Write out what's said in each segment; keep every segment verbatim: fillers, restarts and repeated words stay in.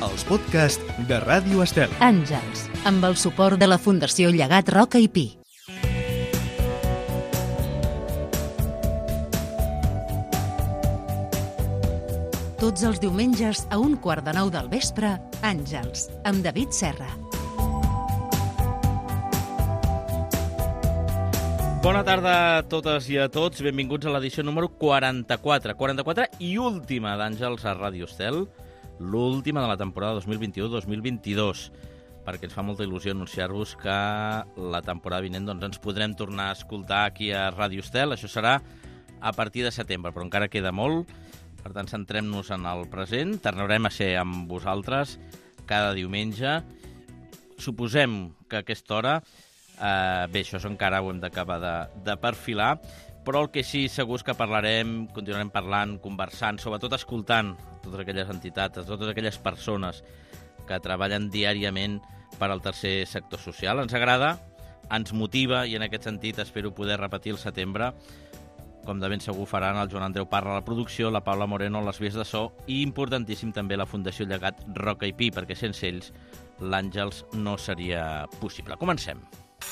els podcasts de Ràdio Estel. Àngels, amb el suport de la Fundació Llegat Roca i Pi. Tots els diumenges a un quart de nou del vespre, Àngels, amb David Serra. Bona tarda a totes i a tots. Benvinguts a l'edició número quaranta-quatre. quaranta-quatre i última d'Àngels a Ràdio Estel. L'última de la temporada dos mil vint-i-u dos mil vint-i-dos. Perquè ens fa molta il·lusió anunciar-vos que la temporada vinent doncs, ens podrem tornar a escoltar aquí a Ràdio Estel. Això serà a partir de setembre, però encara queda molt. Per tant, centrem-nos en el present. Tornarem a ser amb vosaltres cada diumenge. Suposem que a aquesta hora, eh, bé, això encara ho hem d'acabar de, de perfilar, però el que sí segur és que parlarem, continuarem parlant, conversant, sobretot escoltant totes aquelles entitats, totes aquelles persones que treballen diàriament per al tercer sector social. Ens agrada, ens motiva i en aquest sentit espero poder repetir el setembre. Com de ben segur faran el Joan Andreu Parra a la producció, la Paula Moreno a les vies de so i importantíssim també la Fundació Llegat Roca i Pi, perquè sense ells l'Àngels no seria possible. Comencem.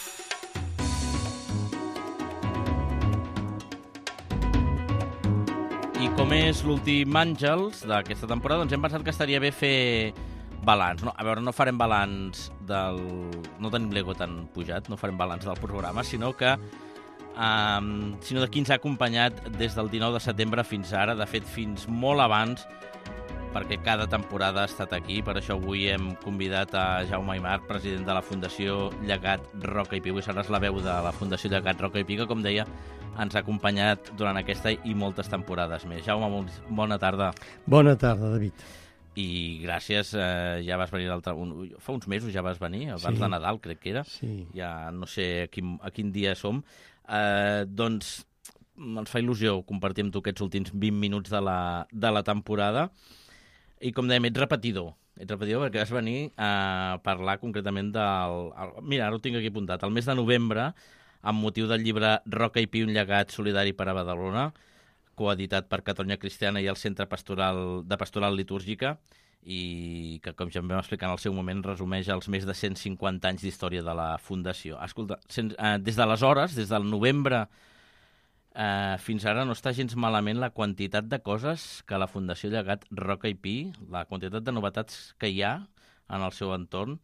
I com és l'últim Àngels d'aquesta temporada, doncs hem pensat que estaria bé fer balanç. No, a veure, no farem balanç del... No tenim l'ego tan pujat, no farem balanç del programa, sinó que Um, sinó de qui ens ha acompanyat des del dinou de setembre fins ara, de fet fins molt abans, perquè cada temporada ha estat aquí. Per això avui hem convidat a Jaume Aymar, president de la Fundació Llegat Roca i Pi. Avui seràs la veu de la Fundació Llegat Roca i Pi, que, com deia, ens ha acompanyat durant aquesta i moltes temporades més. Jaume, bona tarda. Bona tarda, David. I gràcies, eh, ja vas venir l'altre... Un, fa uns mesos ja vas venir, abans sí. de Nadal, crec que era. Sí. Ja no sé a quin, a quin dia som. Eh, doncs ens fa il·lusió compartir amb tu aquests últims vint minuts de la, de la temporada i, com dèiem, ets repetidor ets repetidor perquè vas venir a parlar concretament del... El, mira, ara ho tinc aquí apuntat, el mes de novembre, amb motiu del llibre Roca i Pi, un llegat solidari per a Badalona, coeditat per Catalunya Cristiana i el Centre Pastoral de Pastoral Litúrgica, i que, com ja em vam explicar en el seu moment, resumeix els més de cent cinquanta anys d'història de la Fundació. Escolta, sen, eh, des d'aleshores, des del novembre eh, fins ara, no està gens malament la quantitat de coses que la Fundació Llegat Roca i Pi, la quantitat de novetats que hi ha en el seu entorn,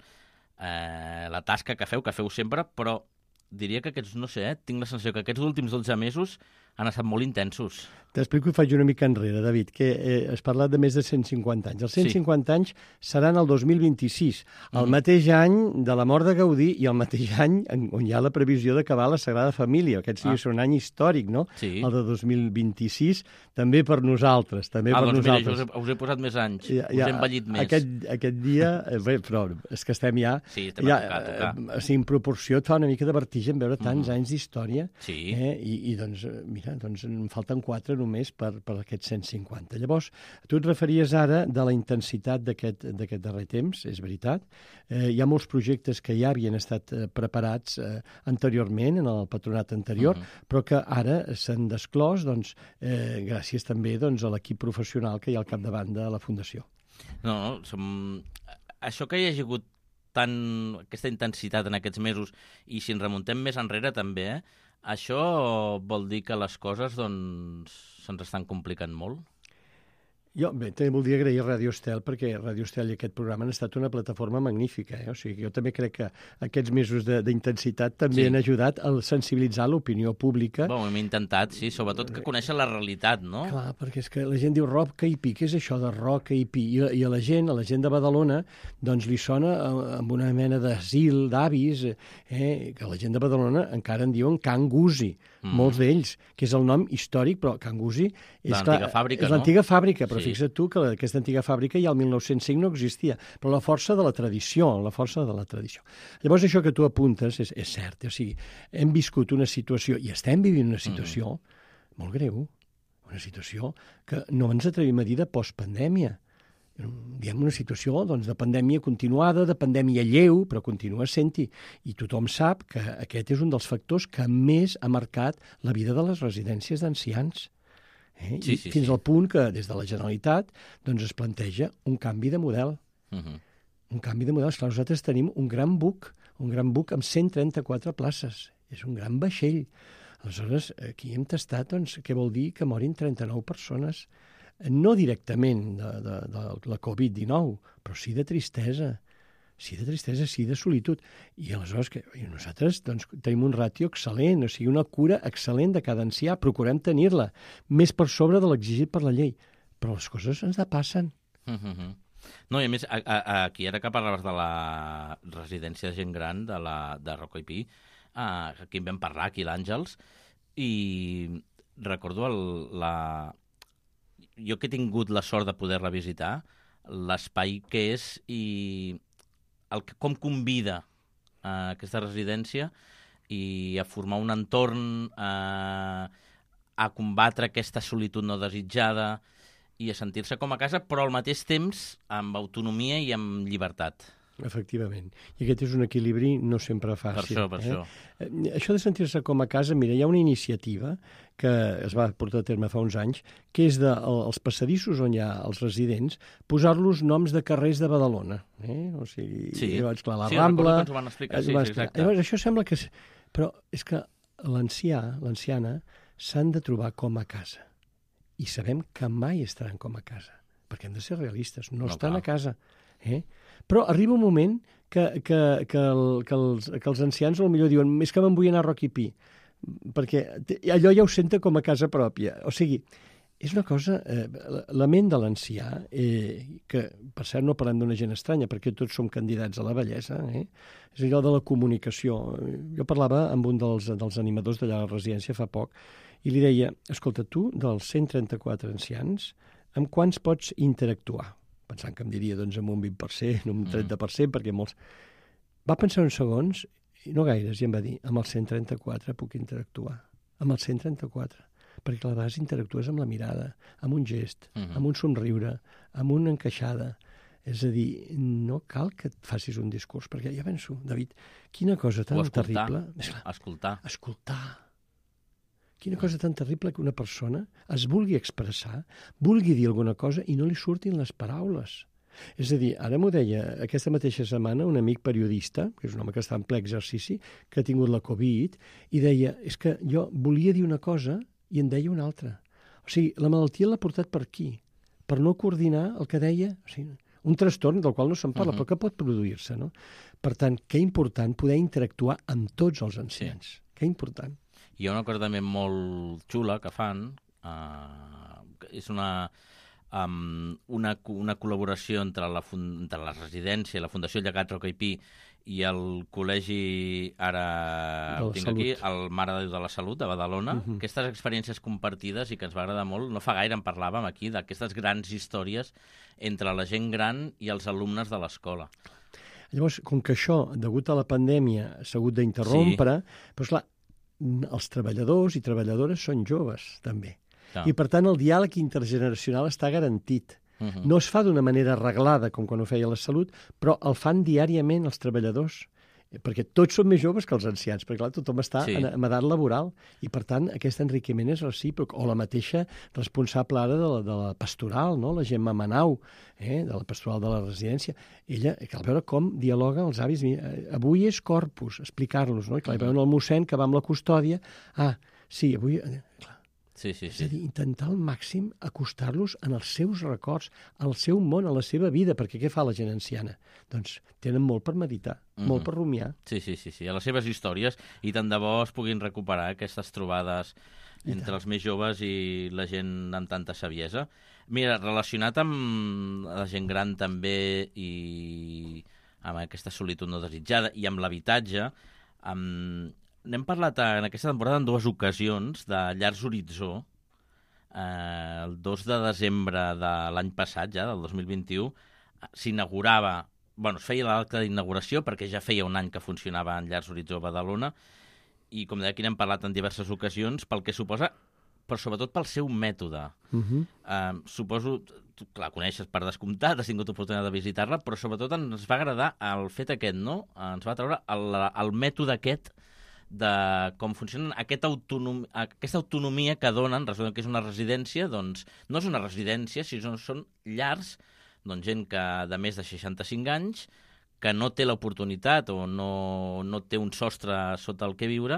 eh, la tasca que feu, que feu sempre, però diria que aquests, no sé, eh, tinc la sensació que aquests últims dotze mesos han estat molt intensos. T'explico i faig una mica enrere, David, que eh, has parlat de més de cent cinquanta anys. Els cent cinquanta sí. anys seran el dos mil vint-i-sis, el mm. mateix any de la mort de Gaudí i el mateix any on hi ha la previsió d'acabar la Sagrada Família. Aquest sí ah. és un any històric, no? Sí. El de dos mil vint-i-sis, també per nosaltres. També ah, per doncs nosaltres. mira, us he, us he posat més anys, ja, us ja, he envellit més. Aquest, aquest dia, eh, bé, però és que estem ja... Sí, estem ja, a tocar, a tocar. Eh, si en proporció et fa una mica de vertigen veure tants mm. anys d'història. Sí. Eh, i, I doncs, mira, doncs en falten quatre només per, per aquests cent cinquanta. Llavors, tu et referies ara de la intensitat d'aquest darrer temps, és veritat. Eh, hi ha molts projectes que ja havien estat eh, preparats eh, anteriorment, en el patronat anterior, uh-huh. però que ara s'han desclòs, doncs, eh, gràcies també doncs, a l'equip professional que hi ha al capdavant de la Fundació. No, no, som... això que hi hagi hagut tant aquesta intensitat en aquests mesos, i si ens remuntem més enrere també, eh, això vol dir que les coses doncs, se'ns estan complicant molt? Jo bé, també voldria agrair a Ràdio Estel, perquè Ràdio Estel i aquest programa han estat una plataforma magnífica. Eh? O sigui, jo també crec que aquests mesos d'intensitat també sí. han ajudat a sensibilitzar l'opinió pública. Bon, hem intentat, sí, sobretot que conèixer la realitat, no? Clar, perquè és que la gent diu Roca i Pi, què és això de Roca i Pi? I, i a la gent, a la gent de Badalona, doncs li sona amb una mena d'asil, d'avis, eh? que la gent de Badalona encara en diuen Can Gusi, mm. molts d'ells, que és el nom històric, però Can Gusi és l'antiga fàbrica, és no? l'antiga fàbrica, però sí. fixa't tu que aquesta antiga fàbrica ja el mil nou-cents cinc no existia, però la força de la tradició, la força de la tradició. Llavors això que tu apuntes és, és cert, o sigui, hem viscut una situació, i estem vivint una situació mm. molt greu, una situació que no ens atrevim a dir de postpandèmia. Diem una situació doncs, de pandèmia continuada, de pandèmia lleu, però continua sent-hi. I tothom sap que aquest és un dels factors que més ha marcat la vida de les residències d'ancians. Eh? Sí, I sí, fins sí. al punt que des de la Generalitat doncs, es planteja un canvi de model. Uh-huh. Un canvi de model. Esclar, nosaltres tenim un gran buc, un gran buc amb cent trenta-quatre places. És un gran vaixell. Aleshores, aquí hem tastat, doncs, què vol dir que morin trenta-nou persones, no directament de, de, de la covid dinou, però sí de tristesa. Sí de tristesa, sí de solitud. I aleshores, que, i nosaltres doncs, tenim un ràtio excel·lent, o sigui, una cura excel·lent de cada ancià, procurem tenir-la, més per sobre de l'exigit per la llei. Però les coses ens depassen. Uh-huh. No, i a més, a, a, aquí ara que parlaves de la residència de gent gran de, la, de Roca i Pi, uh, aquí en vam parlar, aquí l'Àngels, i recordo el, la... jo que he tingut la sort de poder-la visitar, l'espai que és i el, com convida a aquesta residència i a formar un entorn, a, a combatre aquesta solitud no desitjada, i a sentir-se com a casa, però al mateix temps amb autonomia i amb llibertat. Efectivament. I aquest és un equilibri no sempre fàcil. Per això, per eh? això. Eh, això de sentir-se com a casa, mira, hi ha una iniciativa que es va portar a terme fa uns anys, que és dels passadissos on hi ha els residents, posar-los noms de carrers de Badalona. Eh? O sigui, sí, llavors, clar, la sí, Rambla... Sí, ens ho van explicar, sí, sí, exacte. Llavors, això sembla que... Però és que l'ancià, l'anciana, s'han de trobar com a casa. I sabem que mai estaran com a casa, perquè hem de ser realistes, no, no estan clar. a casa. Eh? Però arriba un moment que, que, que, el, que, els, que els ancians potser diuen és que me'n vull anar a Roca i Pi, perquè allò ja ho senten com a casa pròpia. O sigui, és una cosa... Eh, la ment de l'ancià, eh, que per cert no parlem d'una gent estranya, perquè tots som candidats a la bellesa, eh? És allò de la comunicació. Jo parlava amb un dels, dels animadors d'allà a la residència fa poc, i li deia, escolta, tu, dels cent trenta-quatre ancians, amb quants pots interactuar? Pensant que em diria, doncs, amb un vint per cent, un trenta per cent, perquè molts... Va pensar uns segons, i no gaires, i em va dir, amb els cent trenta-quatre puc interactuar. Amb els cent trenta-quatre. Perquè a vegades interactues amb la mirada, amb un gest, uh-huh. amb un somriure, amb una encaixada. És a dir, no cal que et facis un discurs, perquè ja penso, David, quina cosa tan o escoltar, terrible... Escoltar. Escoltar. Quina cosa tan terrible que una persona es vulgui expressar, vulgui dir alguna cosa i no li surtin les paraules. És a dir, ara m'ho deia aquesta mateixa setmana un amic periodista, que és un home que està en ple exercici, que ha tingut la Covid, i deia, és que jo volia dir una cosa i en deia una altra. O sigui, la malaltia l'ha portat per aquí, per no coordinar el que deia... O sigui, un trastorn del qual no se'n parla, uh-huh. però que pot produir-se, no? Per tant, que important poder interactuar amb tots els ancians. Sí. Que important. Hi ha una cosa també molt xula que fan, uh, és una, um, una, una col·laboració entre la, entre la residència, la Fundació Llegat Roca i Pi i el col·legi, ara ho tinc aquí, el Mare de Déu de la Salut de Badalona. Uh-huh. Aquestes experiències compartides i que ens va agradar molt, no fa gaire en parlàvem aquí, d'aquestes grans històries entre la gent gran i els alumnes de l'escola. Llavors, com que això, degut a la pandèmia, s'ha hagut d'interrompre, sí. Però esclar, els treballadors i treballadores són joves, també. Ah. I, per tant, el diàleg intergeneracional està garantit. Uh-huh. No es fa d'una manera arreglada, com quan ho feia la Salut, però el fan diàriament els treballadors, perquè tots són més joves que els ancians, perquè clar, tothom està sí. en, en edat laboral, i, per tant, aquest enriquiment és recíproc. O la mateixa responsable ara de la, de la pastoral, no? La Gemma Manau, eh? de la pastoral de la residència. Ella, cal veure com dialoga els avis. Avui és Corpus, explicar-los, no? I clar, uh-huh. veuen el mossèn que va amb la custòdia. Ah, sí, avui... Clar. Sí, sí, sí. És a dir, intentar al màxim acostar-los en els seus records, al seu món, a la seva vida, perquè què fa la gent anciana? Doncs tenen molt per meditar, mm-hmm. molt per rumiar. Sí, sí, sí, sí, a les seves històries, i tant de bo es puguin recuperar aquestes trobades entre els més joves i la gent amb tanta saviesa. Mira, relacionat amb la gent gran també i amb aquesta solitud no desitjada i amb l'habitatge, amb... N'hem parlat en aquesta temporada en dues ocasions de Llars Horitzó. Eh, el dos de desembre de l'any passat, ja, del dos mil vint-i-u, s'inaugurava... Bueno, es feia l'acte d'inauguració perquè ja feia un any que funcionava en Llars Horitzó a Badalona i, com deia, aquí n'hem parlat en diverses ocasions pel que suposa, però sobretot pel seu mètode. Uh-huh. Eh, suposo... Tu, clar, coneixes per descomptat, has tingut oportunitat de visitar-la, però sobretot ens va agradar el fet aquest, no? Ens va treure el, el mètode aquest de com funcionen aquesta, autonom... aquesta autonomia que donen, resulta que és una residència, doncs no és una residència, sinó són llars doncs, gent que de més de seixanta-cinc anys, que no té l'oportunitat o no, no té un sostre sota el que viure,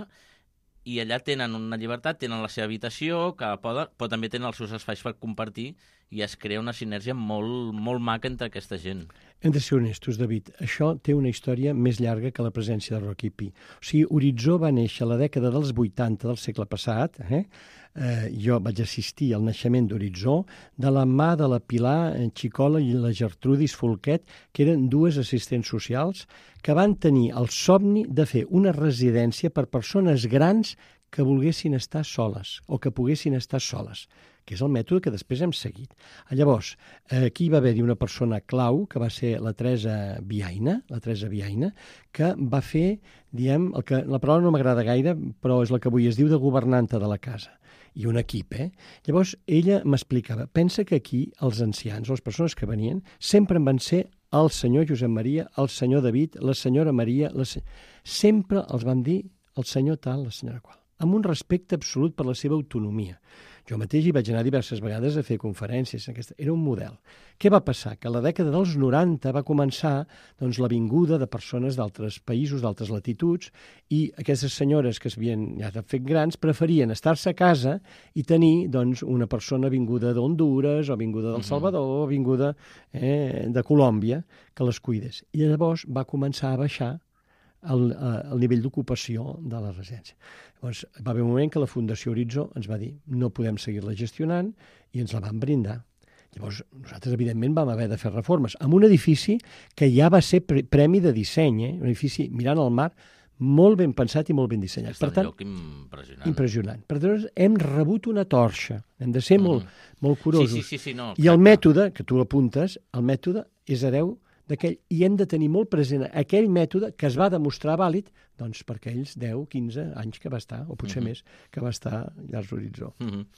i allà tenen una llibertat, tenen la seva habitació, que poden, però també tenen els seus espais per compartir, i es crea una sinergia molt, molt maca entre aquesta gent. Hem de ser honestos, David. Això té una història més llarga que la presència de Rocky Pi. O sigui, Horitzó va néixer a la dècada dels vuitanta del segle passat. Eh? Eh, jo vaig assistir al naixement d'Horitzó de la mà de la Pilar Xicola i la Gertrudis Folquet, que eren dues assistents socials que van tenir el somni de fer una residència per persones grans que volguessin estar soles o que poguessin estar soles, que és el mètode que després hem seguit. Llavors, aquí va haver-hi una persona clau, que va ser la Teresa Biaina, la Teresa Biaina, que va fer, diem, el que, la paraula no m'agrada gaire, però és la que avui es diu de governanta de la casa, i un equip, eh? Llavors, ella m'explicava, pensa que aquí els ancians, les persones que venien, sempre en van ser el senyor Josep Maria, el senyor David, la senyora Maria, la se... sempre els van dir el senyor tal, la senyora qual, amb un respecte absolut per la seva autonomia. Jo mateix hi vaig anar diverses vegades a fer conferències. Aquesta... Era un model. Què va passar? Que a la dècada dels noranta va començar doncs, la vinguda de persones d'altres països, d'altres latituds, i aquestes senyores que s'havien ja fet grans preferien estar-se a casa i tenir doncs, una persona vinguda d'Hondures o vinguda del Salvador o vinguda eh, de Colòmbia que les cuidés. I llavors va començar a baixar el, el nivell d'ocupació de la residència. Llavors, va haver un moment que la Fundació Horitzó ens va dir no podem seguir-la gestionant i ens la van brindar. Llavors, nosaltres, evidentment, vam haver de fer reformes amb un edifici que ja va ser pre premi de disseny, eh? Un edifici mirant al mar, molt ben pensat i molt ben dissenyat. És un per tant, lloc impressionant. Impressionant. Per tant, hem rebut una torxa. Hem de ser mm. molt, molt curosos. Sí, sí, sí, sí, no, I el mètode, que tu apuntes, el mètode és hereu d'aquell, i hem de tenir molt present aquell mètode que es va demostrar vàlid doncs, per aquells deu, quinze anys que va estar, o potser uh -huh. més, que va estar Llars Horitzó. Uh -huh.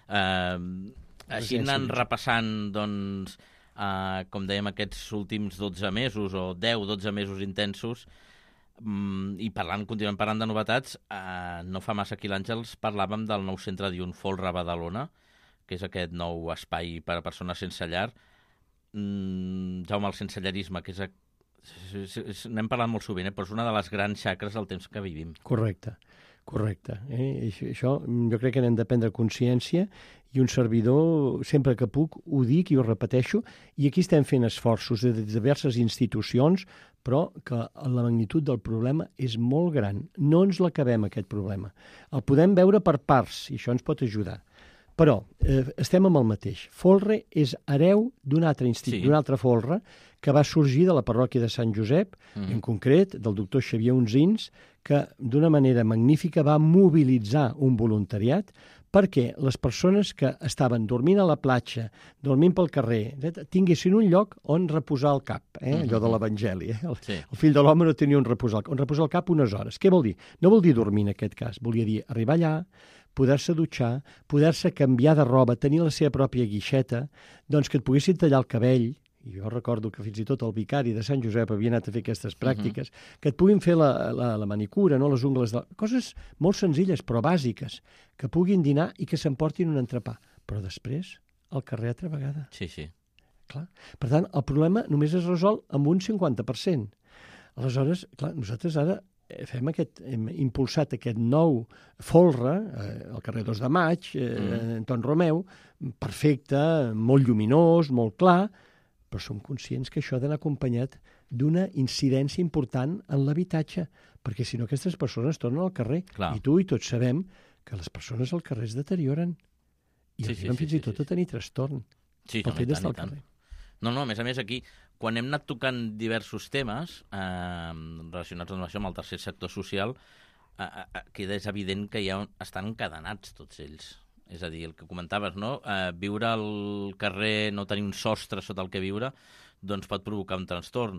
uh, així anant repassant, doncs, uh, com dèiem, aquests últims dotze mesos, o deu, dotze mesos intensos, um, i parlant, continuem parlant de novetats, uh, no fa massa aquí l'Àngels parlàvem del nou centre d'Iun Folra a Badalona, que és aquest nou espai per a persones sense llar. Jaume, el sensellarisme, que és, n'hem parlat molt sovint, eh? Però és una de les grans xacres del temps que vivim. Correcte, correcte. Eh? Això jo crec que n'hem de prendre consciència i un servidor, sempre que puc, ho dic i ho repeteixo, i aquí estem fent esforços de diverses institucions, però que la magnitud del problema és molt gran. No ens l'acabem, aquest problema. El podem veure per parts, i això ens pot ajudar. Però eh, estem amb el mateix. Folre és hereu d'un altre institut, sí. d'un altre Folre, que va sorgir de la parròquia de Sant Josep, mm. en concret del doctor Xavier Unzins, que d'una manera magnífica va mobilitzar un voluntariat perquè les persones que estaven dormint a la platja, dormint pel carrer, tinguessin un lloc on reposar el cap, eh? mm-hmm. allò de l'Evangeli. Eh? El, sí. el fill de l'home no tenia on reposar, on reposar el cap unes hores. Què vol dir? No vol dir dormir en aquest cas, volia dir arribar allà, poder-se dutxar, poder-se canviar de roba, tenir la seva pròpia guixeta, doncs que et poguessin tallar el cabell, i jo recordo que fins i tot el vicari de Sant Josep havia anat a fer aquestes pràctiques, uh-huh. que et puguin fer la, la, la manicura, no? Les ungles, de... coses molt senzilles però bàsiques, que puguin dinar i que s'emportin un entrepà. Però després, al carrer altra vegada. Sí, sí. Clar. Per tant, el problema només es resol amb un cinquanta per cent. Aleshores, clar, nosaltres ara fem aquest, hem impulsat aquest nou folre, eh, al carrer dos de maig, eh, mm. Anton Romeu, perfecte, molt lluminós, molt clar, però som conscients que això ha d'anar acompanyat d'una incidència important en l'habitatge, perquè si no aquestes persones tornen al carrer. Clar. I tu i tots sabem que les persones al carrer es deterioren i sí, arriben sí, fins sí, i tot sí, sí. a tenir trastorn. Sí, no, i tant, i tant. No, no, a més a més aquí, quan hem anat tocant diversos temes eh, relacionats amb això, amb el tercer sector social, eh, eh, queda és evident que ja estan encadenats tots ells. És a dir, el que comentaves, no? Eh, viure al carrer, no tenir un sostre sota el que viure, doncs pot provocar un trastorn.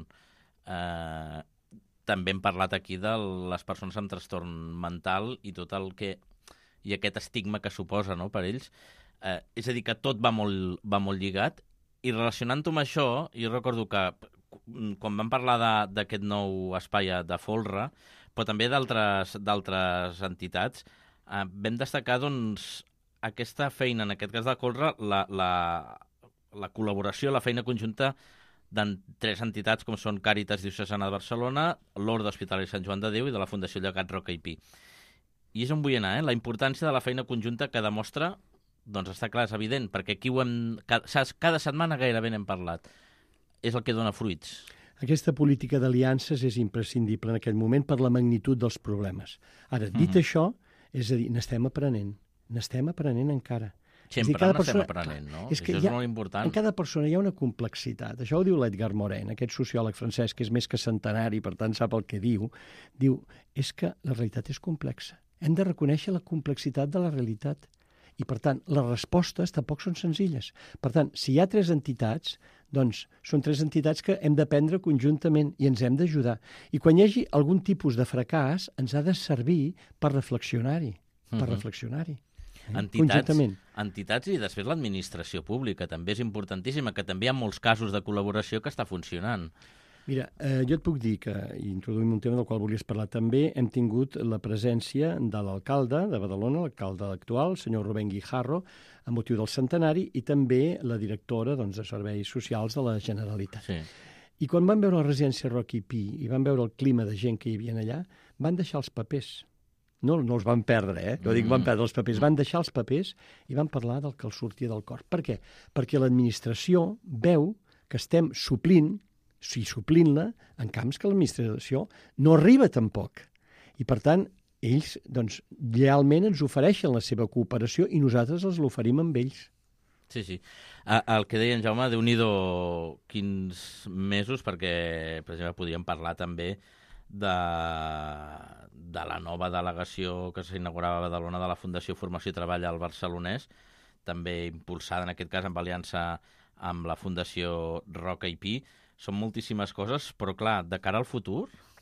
Eh, també hem parlat aquí de les persones amb trastorn mental i tot el que... i aquest estigma que suposa, no?, per ells. Eh, és a dir, que tot va molt, va molt lligat, i relacionant-ho amb això, jo recordo que quan vam parlar d'aquest nou espai de Folre, però també d'altres entitats, eh, vam destacar, doncs, aquesta feina, en aquest cas de Folre, la, la, la col·laboració, la feina conjunta de tres entitats com són Càritas Diocesana de Barcelona, l'Orde Hospitalari Sant Joan de Déu i de la Fundació Llegat Roca i Pi. I és on vull anar, eh? La importància de la feina conjunta que demostra, doncs està clar, és evident, perquè aquí ho hem, cada, cada setmana gairebé n'hem parlat. És el que dona fruits. Aquesta política d'aliances és imprescindible en aquest moment per la magnitud dels problemes. Ara, dit mm-hmm. això, és a dir, n'estem aprenent, n'estem aprenent encara. Sempre dir, n'estem aprenent, no? És que això és ha, molt important. En cada persona hi ha una complexitat. Això ho diu l'Edgar Morin, aquest sociòleg francès, que és més que centenari, per tant sap el que diu. Diu, és que la realitat és complexa. Hem de reconèixer la complexitat de la realitat. I, per tant, les respostes tampoc són senzilles. Per tant, si hi ha tres entitats, doncs són tres entitats que hem d'aprendre conjuntament i ens hem d'ajudar. I quan hi hagi algun tipus de fracàs, ens ha de servir per reflexionar-hi, per uh-huh. reflexionar-hi. Entitats, entitats i després l'administració pública també és importantíssima, que també hi ha molts casos de col·laboració que està funcionant. Mira, eh, jo et puc dir que, i introduïm un tema del qual volies parlar també, hem tingut la presència de l'alcalde de Badalona, l'alcalde actual, el senyor Rubén Guijarro, amb motiu del centenari, i també la directora doncs, de Serveis Socials de la Generalitat. Sí. I quan van veure la residència Roca i Pi i van veure el clima de gent que hi havia allà, van deixar els papers. No, no els van perdre, eh? No dic van perdre els papers. Van deixar els papers i van parlar del que els sortia del cor. Per què? Perquè l'administració veu que estem suplint, si suplint-la, en camps que l'administració no arriba tampoc. I, per tant, ells, doncs, llealment ens ofereixen la seva cooperació i nosaltres els l'oferim amb ells. Sí, sí. El que deia en Jaume, Déu-n'hi-do quins mesos, perquè, per exemple, podríem parlar també de, de la nova delegació que s'inaugurava a Badalona de la Fundació Formació i Treball al Barcelonès, també impulsada en aquest cas amb aliança amb la Fundació Roca i Pi. Són moltíssimes coses, però clar, de cara al futur...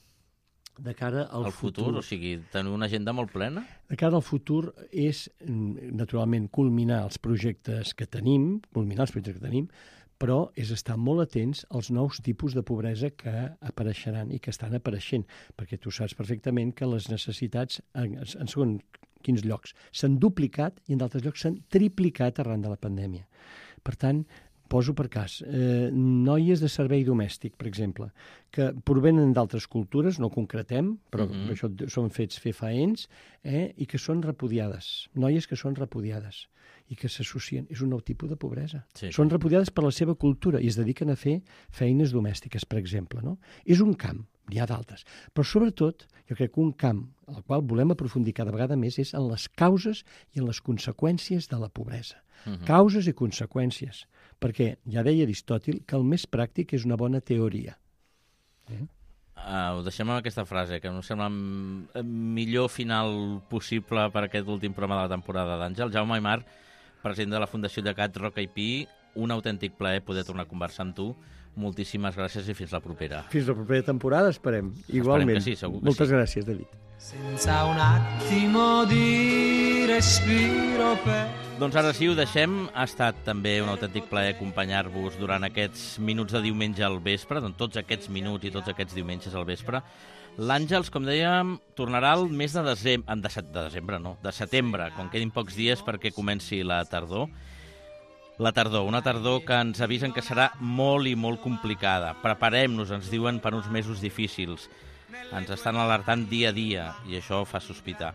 De cara al el futur, futur, o sigui, tenir una agenda molt plena? De cara al futur és, naturalment, culminar els projectes que tenim, culminar els projectes que tenim, però és estar molt atents als nous tipus de pobresa que apareixeran i que estan apareixent, perquè tu saps perfectament que les necessitats en, en segons quins llocs s'han duplicat i en d'altres llocs s'han triplicat arran de la pandèmia. Per tant, poso per cas, eh, noies de servei domèstic, per exemple, que provenen d'altres cultures, no concretem, però mm-hmm. això són fets fefaents, eh, i que són repudiades, noies que són repudiades i que s'associen. És un nou tipus de pobresa. Sí. Són repudiades per la seva cultura i es dediquen a fer feines domèstiques, per exemple. No? És un camp, n'hi ha d'altres. Però sobretot, jo crec que un camp al qual volem aprofundir cada vegada més és en les causes i en les conseqüències de la pobresa. Uh-huh. Causes i conseqüències. Perquè ja deia Aristòtil que el més pràctic és una bona teoria. Eh? Uh, ho deixem amb aquesta frase, que no sembla el millor final possible per aquest últim programa de la temporada d'Àngel. Jaume Aymar, president de la Fundació Llegat Roca i Pi, un autèntic plaer poder tornar a conversar amb tu. Moltíssimes gràcies i fins la propera. Fins la propera temporada, esperem. Igualment. Esperem que sí, segur que Moltes sí. gràcies, David. Senza un attimo di respiro per... Doncs ara sí, ho deixem. Ha estat també un autèntic plaer acompanyar-vos durant aquests minuts de diumenge al vespre, doncs tots aquests minuts i tots aquests diumenges al vespre. L'Àngels, com dèiem, tornarà el mes de desembre, de, set, de desembre, no, de setembre, quan quedin pocs dies perquè comenci la tardor. La tardor, una tardor que ens avisen que serà molt i molt complicada. Preparem-nos, ens diuen, per uns mesos difícils. Ens estan alertant dia a dia i això fa sospitar.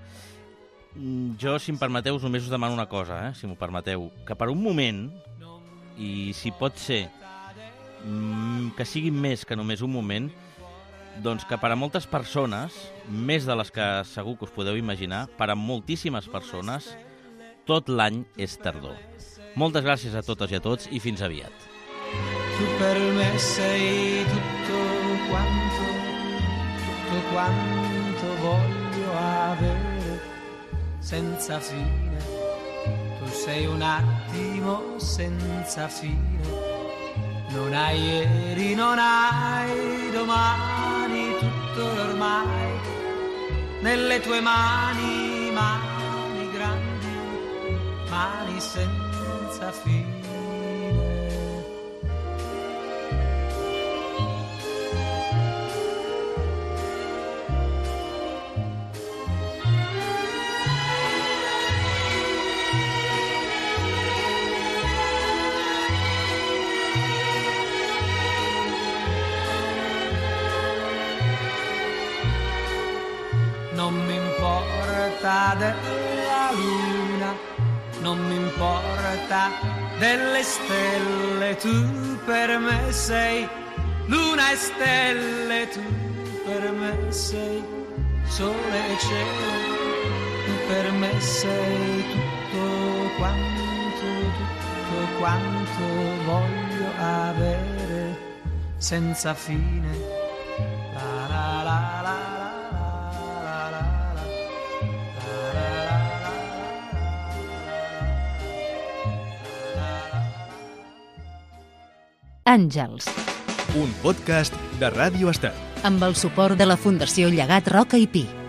Jo, si em permeteu, només us demano una cosa, eh, si m'ho permeteu, que per un moment, i si pot ser que sigui més que només un moment, doncs que per a moltes persones, més de les que segur que us podeu imaginar, per a moltíssimes persones, tot l'any és tardor. Moltes gràcies a totes i a tots i fins aviat. Tu per me sei tutto quanto, tutto quanto voglio avere, senza fine. Tu sei un attimo senza fine. Non hai ieri, non hai domani, tutto ormai nelle tue mani, mani grandi, mani senza fine. importa della luna, non mi importa delle stelle, tu per me sei luna e stelle, tu per me sei sole e cielo, tu per me sei tutto quanto, tutto quanto voglio avere senza fine. La la la la la la la la. Àngels, Un podcast de Ràdio Estel. amb el suport de la Fundació Llegat Roca i Pi.